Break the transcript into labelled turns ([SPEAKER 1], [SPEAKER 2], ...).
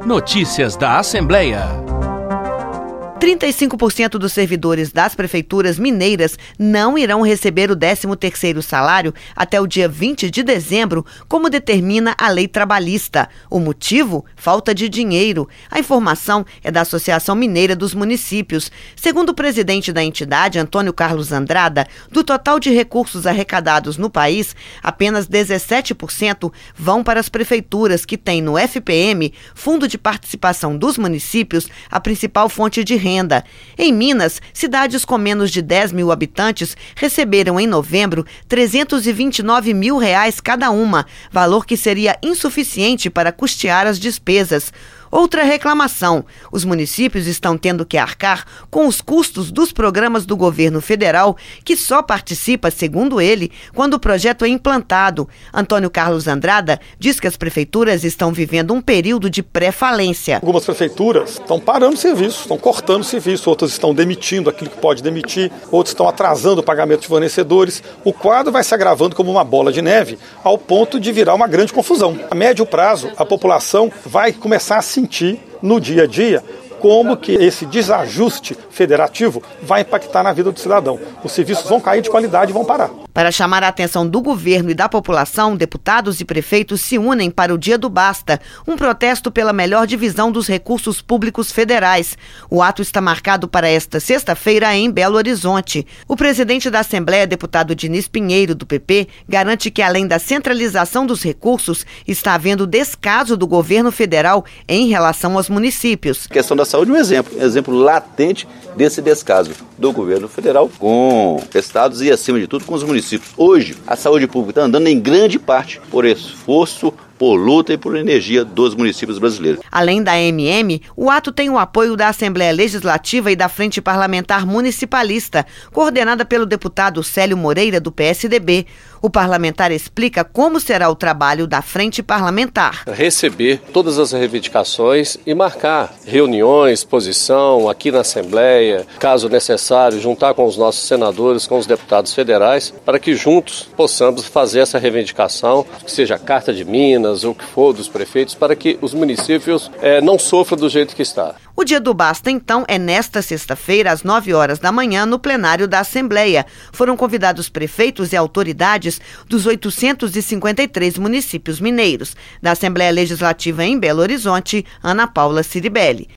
[SPEAKER 1] Notícias da Assembleia.
[SPEAKER 2] 35% dos servidores das prefeituras mineiras não irão receber o 13º salário até o dia 20 de dezembro, como determina a lei trabalhista. O motivo? Falta de dinheiro. A informação é da Associação Mineira dos Municípios. Segundo o presidente da entidade, Antônio Carlos Andrada, do total de recursos arrecadados no país, apenas 17% vão para as prefeituras, que têm no FPM, Fundo de Participação dos Municípios, a principal fonte de renda. Em Minas, cidades com menos de 10 mil habitantes receberam em novembro R$329 mil cada uma, valor que seria insuficiente para custear as despesas. Outra reclamação: os municípios estão tendo que arcar com os custos dos programas do governo federal, que só participa, segundo ele, quando o projeto é implantado. Antônio Carlos Andrada diz que as prefeituras estão vivendo um período de pré-falência.
[SPEAKER 3] Algumas prefeituras estão parando serviço, estão cortando serviço, outras estão demitindo aquilo que pode demitir, outras estão atrasando o pagamento de fornecedores. O quadro vai se agravando como uma bola de neve, ao ponto de virar uma grande confusão. A médio prazo, a população vai começar a sentir no dia a dia como que esse desajuste federativo vai impactar na vida do cidadão. Os serviços vão cair de qualidade e vão parar.
[SPEAKER 2] Para chamar a atenção do governo e da população, deputados e prefeitos se unem para o Dia do Basta, um protesto pela melhor divisão dos recursos públicos federais. O ato está marcado para esta sexta-feira em Belo Horizonte. O presidente da Assembleia, deputado Diniz Pinheiro, do PP, garante que, além da centralização dos recursos, está havendo descaso do governo federal em relação aos municípios.
[SPEAKER 4] A questão da saúde é um exemplo latente desse descaso do governo federal com estados e, acima de tudo, com os municípios. Hoje, a saúde pública está andando em grande parte por esforço, por luta e por energia dos municípios brasileiros.
[SPEAKER 2] Além da AMM, o ato tem o apoio da Assembleia Legislativa e da Frente Parlamentar Municipalista, coordenada pelo deputado Célio Moreira, do PSDB. O parlamentar explica como será o trabalho da Frente Parlamentar.
[SPEAKER 5] Receber todas as reivindicações e marcar reuniões, exposição aqui na Assembleia, caso necessário, juntar com os nossos senadores, com os deputados federais, para que juntos possamos fazer essa reivindicação, que seja a Carta de Minas, ou o que for dos prefeitos, para que os municípios não sofram do jeito que está.
[SPEAKER 2] O Dia do Basta, então, é nesta sexta-feira, às 9 horas da manhã, no plenário da Assembleia. Foram convidados prefeitos e autoridades dos 853 municípios mineiros. Da Assembleia Legislativa em Belo Horizonte, Ana Paula Ciribelli.